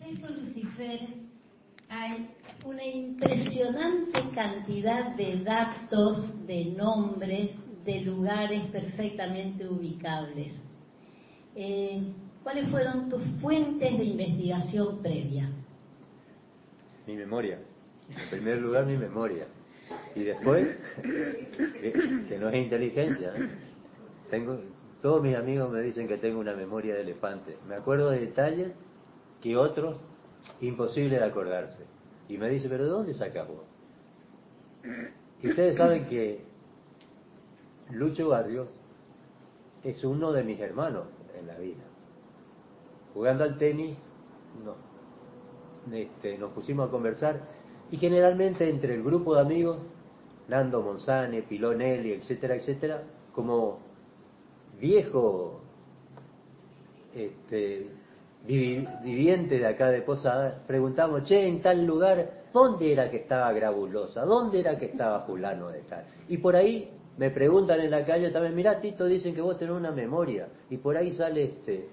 respecto a Lucifer, hay una impresionante cantidad de datos, de nombres, de lugares perfectamente ubicables. ¿Cuáles fueron tus fuentes de investigación previa? Mi memoria. En primer lugar, mi memoria. Y después, que no es inteligencia. Todos mis amigos me dicen que tengo una memoria de elefante. Me acuerdo de detalles que otros, imposible de acordarse. Y me dice, ¿pero de dónde sacas vos? Y ustedes saben que Lucho Barrios es uno de mis hermanos en la vida. Jugando al tenis, nos pusimos a conversar y generalmente entre el grupo de amigos, Nando Monzane, Pilonelli, etcétera, etcétera, como viejo viviente de acá de Posada, preguntamos, che, en tal lugar, ¿dónde era que estaba Grabulosa? ¿Dónde era que estaba fulano de tal? Y por ahí me preguntan en la calle también, mirá Tito, dicen que vos tenés una memoria. Y por ahí sale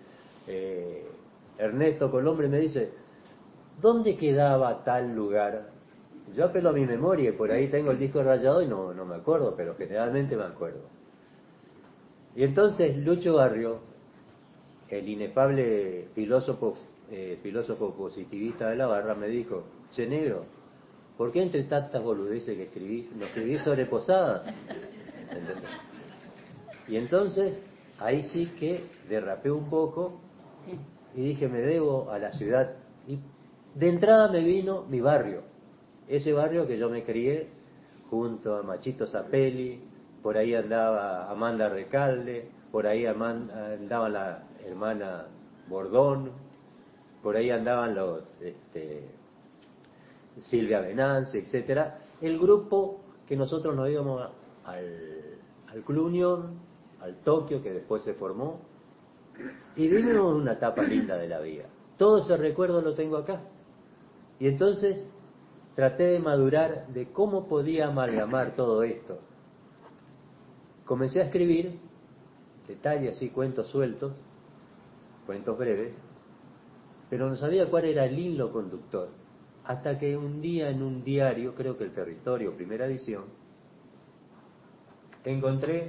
Ernesto Colombre y me dice, ¿dónde quedaba tal lugar? Yo apelo a mi memoria y por ahí tengo el disco rayado y no me acuerdo, pero generalmente me acuerdo. Y entonces Lucho Barrio, el inefable filósofo positivista de la barra, me dijo, che negro, ¿por qué entre tantas boludeces que escribís, no escribís sobre Posada? ¿Entendés? Y entonces, ahí sí que derrapé un poco y dije, me debo a la ciudad. Y de entrada me vino mi barrio, ese barrio que yo me crié junto a Machito Zapelli, por ahí andaba Amanda Recalde, por ahí andaba la hermana Bordón, por ahí andaban Silvia Venance, etcétera. El grupo que nosotros nos íbamos al Club Unión, al Tokio, que después se formó, y vivimos una etapa linda de la vida. Todo ese recuerdo lo tengo acá. Y entonces traté de madurar de cómo podía amalgamar todo esto. Comencé a escribir detalles así, cuentos sueltos, cuentos breves, pero no sabía cuál era el hilo conductor. Hasta que un día en un diario, creo que El Territorio, primera edición, encontré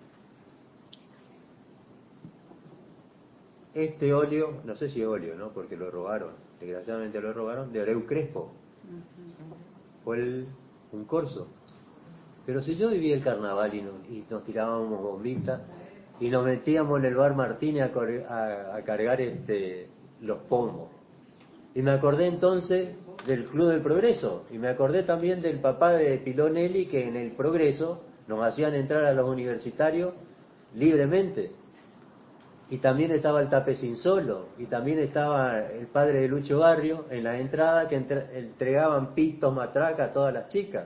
este óleo, no sé si es óleo, ¿no? Porque lo robaron, desgraciadamente lo robaron, de Abreu Crespo. Fue un corso. Pero si yo vivía el carnaval y nos tirábamos bombitas y nos metíamos en el bar Martínez a cargar los pomos. Y me acordé entonces del Club del Progreso y me acordé también del papá de Pilonelli, que en el Progreso nos hacían entrar a los universitarios libremente. Y también estaba el Tapecín Solo, y también estaba el padre de Lucho Barrio en la entrada, que entregaban pito, matraca a todas las chicas.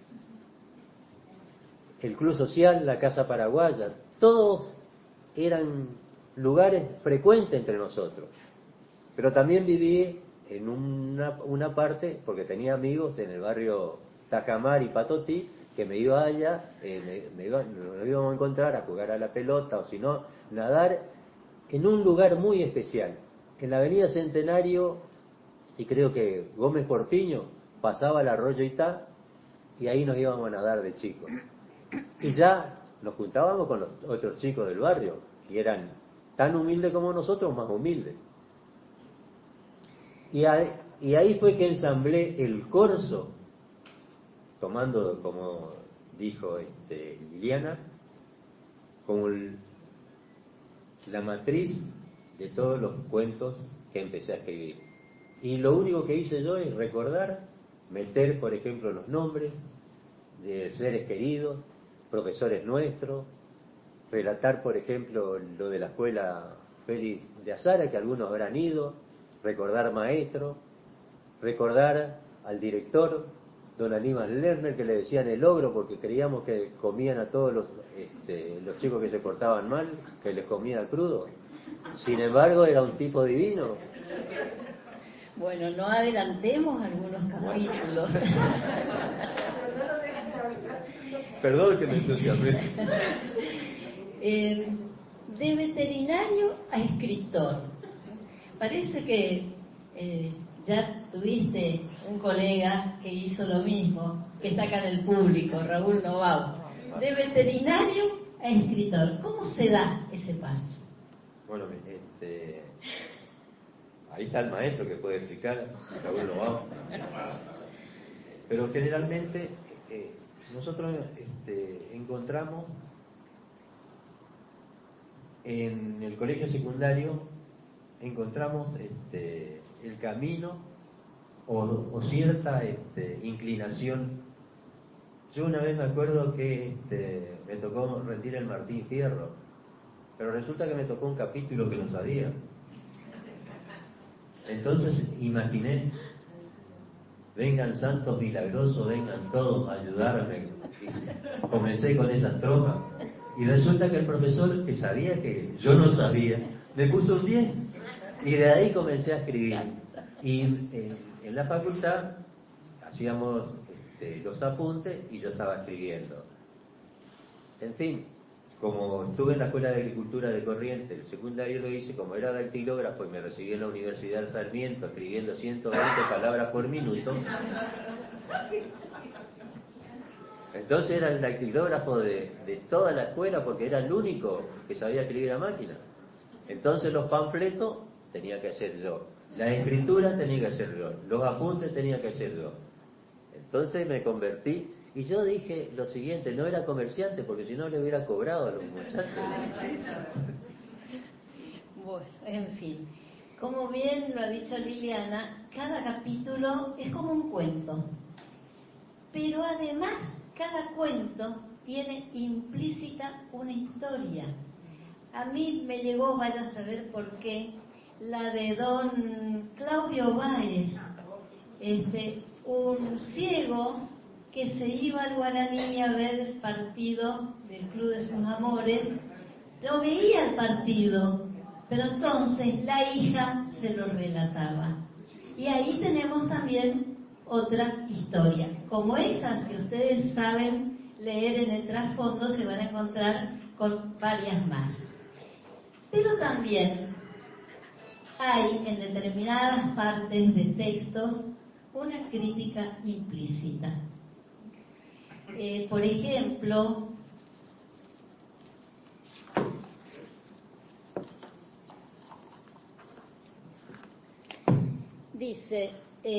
El Club Social, la Casa Paraguaya, todos eran lugares frecuentes entre nosotros. Pero también viví en una parte, porque tenía amigos en el barrio Tajamar y Patotí, que me iba allá, nos íbamos a encontrar a jugar a la pelota, o si no, nadar en un lugar muy especial, en la avenida Centenario, y creo que Gómez Portiño, pasaba el arroyo Itá, y ahí nos íbamos a nadar de chicos. Y ya nos juntábamos con los otros chicos del barrio, que eran tan humildes como nosotros, más humildes. Y ahí fue que ensamblé el corso, tomando, como dijo Liliana, como la matriz de todos los cuentos que empecé a escribir. Y lo único que hice yo es recordar, meter, por ejemplo, los nombres de seres queridos, profesores nuestros, relatar, por ejemplo, lo de la escuela Félix de Azara, que algunos habrán ido, recordar maestros, recordar al director, don Aníbal Lerner, que le decían el ogro porque creíamos que comían a todos los chicos que se portaban mal, que les comía crudo. Sin embargo, era un tipo divino. Bueno, no adelantemos algunos capítulos. Perdón que me entusiasmé. De veterinario a escritor. Parece que ya tuviste un colega que hizo lo mismo, que está acá en el público, Raúl Novau, de veterinario a escritor. ¿Cómo se da ese paso? Bueno, ahí está el maestro que puede explicar, Raúl Novau. Pero generalmente nosotros encontramos en el colegio secundario, encontramos el camino o cierta inclinación. Yo una vez me acuerdo que me tocó rendir el Martín Fierro, pero resulta que me tocó un capítulo que no sabía. Entonces imaginé, vengan santos milagrosos, vengan todos a ayudarme. Y comencé con esa estrofa. Y resulta que el profesor, que sabía que yo no sabía, me puso un 10. Y de ahí comencé a escribir. Y en la facultad hacíamos los apuntes y yo estaba escribiendo. En fin, como estuve en la Escuela de Agricultura de Corrientes, el secundario lo hice como era dactilógrafo y me recibí en la Universidad de Sarmiento escribiendo 120 palabras por minuto. Entonces era el dactilógrafo de toda la escuela porque era el único que sabía escribir a máquina. Entonces los panfletos tenía que hacer yo, la escritura tenía que hacer yo, los apuntes tenía que hacer yo. Entonces me convertí y yo dije lo siguiente, no era comerciante porque si no le hubiera cobrado a los muchachos. Bueno, en fin, como bien lo ha dicho Liliana, cada capítulo es como un cuento, pero además cada cuento tiene implícita una historia. A mí me llegó, vaya a saber por qué, la de don Claudio Báez, un ciego que se iba al Guaraní a ver el partido del Club de sus Amores. No veía el partido, pero entonces la hija se lo relataba. Y ahí tenemos también otra historia. Como esa, si ustedes saben leer en el trasfondo, se van a encontrar con varias más. Pero también hay en determinadas partes de textos una crítica implícita. Por ejemplo, dice,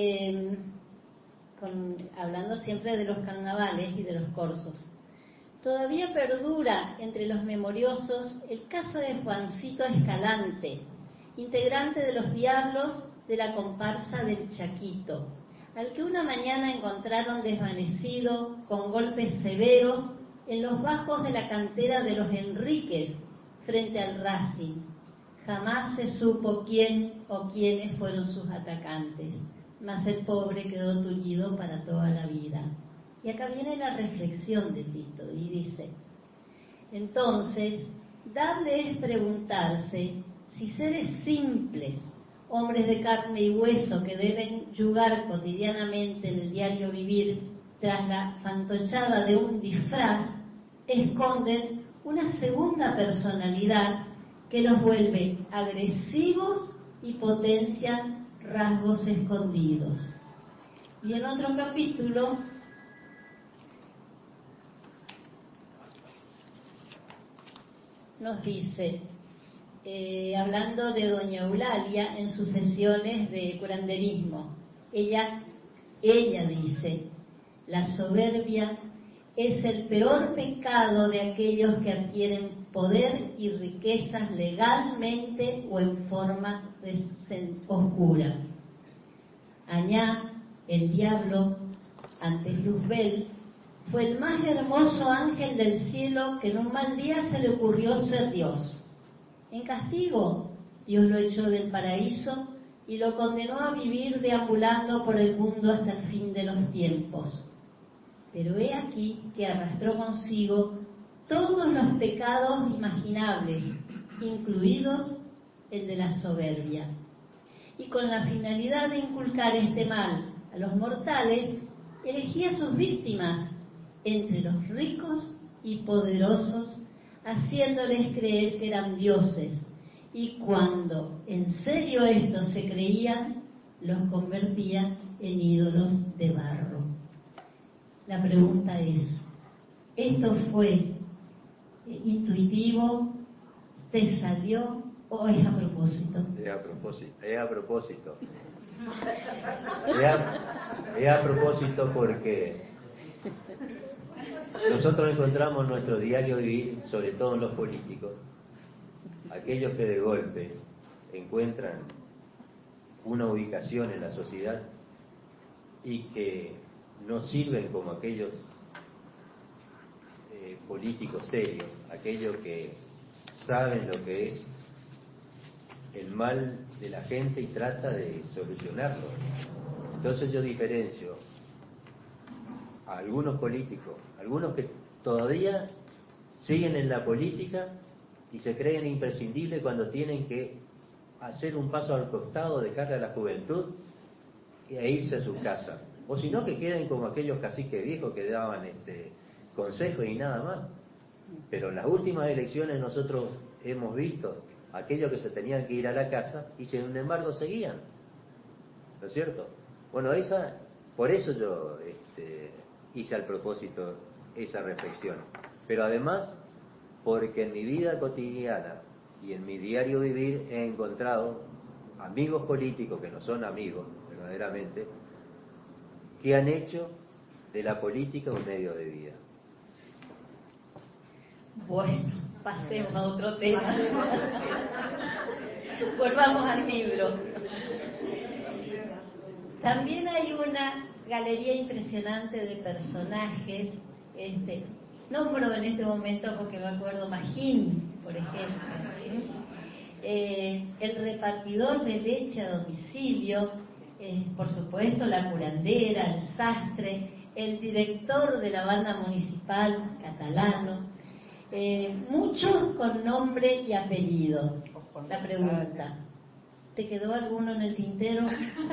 hablando siempre de los carnavales y de los corsos, todavía perdura entre los memoriosos el caso de Juancito Escalante, integrante de los Diablos de la comparsa del Chaquito, al que una mañana encontraron desvanecido con golpes severos en los bajos de la cantera de los Enríquez, frente al Racing. Jamás se supo quién o quiénes fueron sus atacantes, mas el pobre quedó tullido para toda la vida. Y acá viene la reflexión de Tito, y dice, entonces, dable es preguntarse si seres simples, hombres de carne y hueso que deben yugar cotidianamente en el diario vivir tras la fantochada de un disfraz, esconden una segunda personalidad que los vuelve agresivos y potencian rasgos escondidos. Y en otro capítulo nos dice, hablando de doña Eulalia en sus sesiones de curanderismo, ella dice, la soberbia es el peor pecado de aquellos que adquieren poder y riquezas legalmente o en forma oscura. Añá, el diablo, antes Luzbel, fue el más hermoso ángel del cielo que en un mal día se le ocurrió ser Dios. En castigo, Dios lo echó del paraíso y lo condenó a vivir deambulando por el mundo hasta el fin de los tiempos. Pero he aquí que arrastró consigo todos los pecados imaginables, incluidos el de la soberbia. Y con la finalidad de inculcar este mal a los mortales, elegía sus víctimas entre los ricos y poderosos, haciéndoles creer que eran dioses, y cuando en serio estos se creían, los convertía en ídolos de barro. La pregunta es, ¿esto fue intuitivo? ¿Te salió o es a propósito? Es a propósito. Es a propósito porque nosotros encontramos nuestro diario vivir, sobre todo en los políticos, aquellos que de golpe encuentran una ubicación en la sociedad y que no sirven como aquellos políticos serios, aquellos que saben lo que es el mal de la gente y trata de solucionarlo. Entonces yo diferencio a algunos políticos, algunos que todavía siguen en la política y se creen imprescindibles cuando tienen que hacer un paso al costado, dejarle a la juventud e irse a su casa. O si no, que queden como aquellos caciques viejos que daban consejos y nada más. Pero en las últimas elecciones nosotros hemos visto aquellos que se tenían que ir a la casa y sin embargo seguían. ¿No es cierto? Bueno, por eso yo hice al propósito esa reflexión. Pero además, porque en mi vida cotidiana y en mi diario vivir he encontrado amigos políticos que no son amigos, verdaderamente, que han hecho de la política un medio de vida. Bueno, pasemos a otro tema. Volvamos al libro. También hay una galería impresionante de personajes. Nombro en este momento porque me acuerdo Magín, por ejemplo. El repartidor de leche a domicilio, por supuesto la curandera, el sastre, el director de la banda municipal catalano, muchos con nombre y apellido. La pregunta, ¿te quedó alguno en el tintero?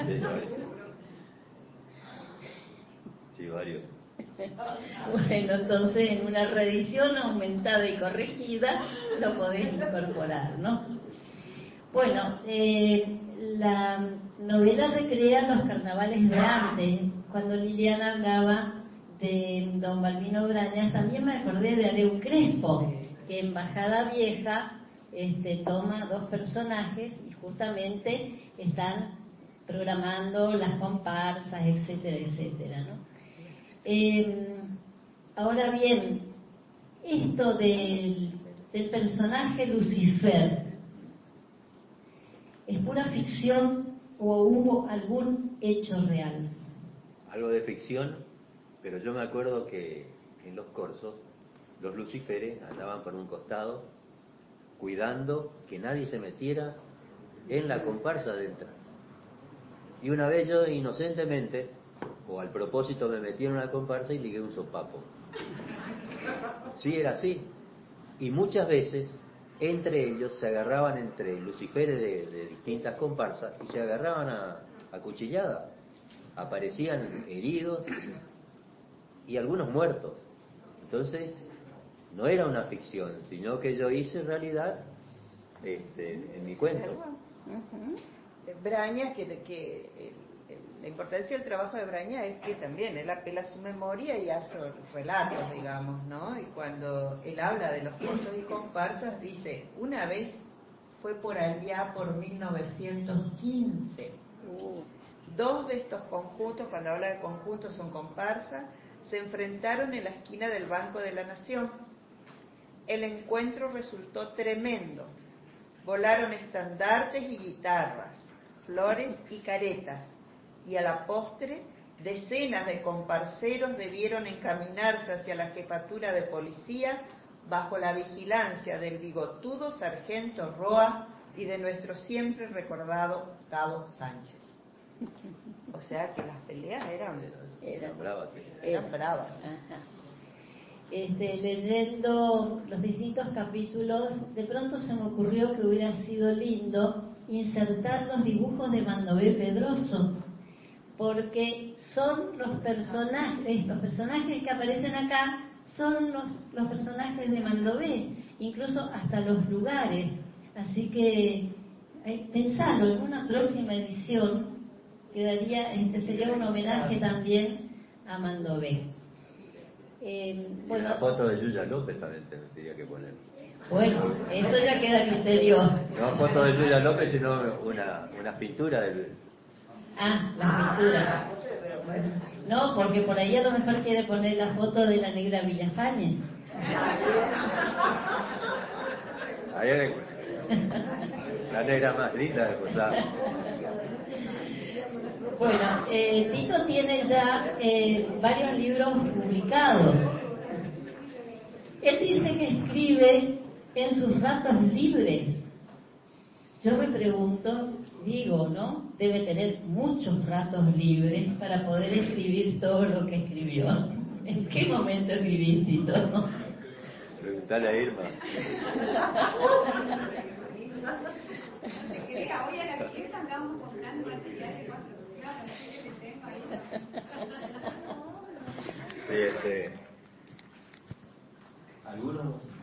Sí, varios. Bueno, entonces en una reedición aumentada y corregida lo podés incorporar, ¿no? Bueno, la novela recrea los carnavales de antes. Cuando Liliana hablaba de don Balbino Brañas, también me acordé de Aleu Crespo, que en Bajada Vieja toma dos personajes y justamente están programando las comparsas, etcétera, etcétera, ¿no? Ahora bien, esto del personaje Lucifer, ¿es pura ficción o hubo algún hecho real? Algo de ficción, pero yo me acuerdo que en los corsos los luciferes andaban por un costado cuidando que nadie se metiera en la comparsa adentro. Y una vez yo inocentemente, o al propósito, me metí en una comparsa y ligué un sopapo. Sí, era así. Y muchas veces entre ellos se agarraban entre luciferes de distintas comparsas y se agarraban a cuchillada. Aparecían heridos y algunos muertos. Entonces no era una ficción, sino que yo hice realidad en mi cuento. Brañas, la importancia del trabajo de Brañas es que también él apela a su memoria y hace relatos, digamos, ¿no? Y cuando él habla de los cursos y comparsas, dice, una vez fue por allá por 1915. Dos de estos conjuntos, cuando habla de conjuntos son comparsas, se enfrentaron en la esquina del Banco de la Nación. El encuentro resultó tremendo. Volaron estandartes y guitarras, flores y caretas, y a la postre decenas de comparseros debieron encaminarse hacia la jefatura de policía bajo la vigilancia del bigotudo sargento Roa y de nuestro siempre recordado Cabo Sánchez. O sea que las peleas eran bravas. Ajá. Leyendo los distintos capítulos, de pronto se me ocurrió que hubiera sido lindo insertar los dibujos de Mandové Pedroso, porque son los personajes que aparecen acá son los personajes de Mandové, incluso hasta los lugares. Así que pensalo, en una próxima edición sería un homenaje también a Mandové. Bueno, la foto de Yuya López también tendría que poner. Bueno, eso ya queda a criterio. No foto de Yuya López, sino una pintura del... Ah, la pintura. No, porque por ahí a lo mejor quiere poner la foto de la negra Villafañe. Ahí hay la negra más linda de Posada. Bueno, Tito tiene ya varios libros publicados. Él dice que escribe en sus ratos libres. Yo me pregunto, digo, ¿no? Debe tener muchos ratos libres para poder escribir todo lo que escribió. ¿En qué momento escribís, Tito? Preguntale a Irma. Hoy a la fiesta andábamos comprando material de 4 claro, que tengo ahí. Sí, algunos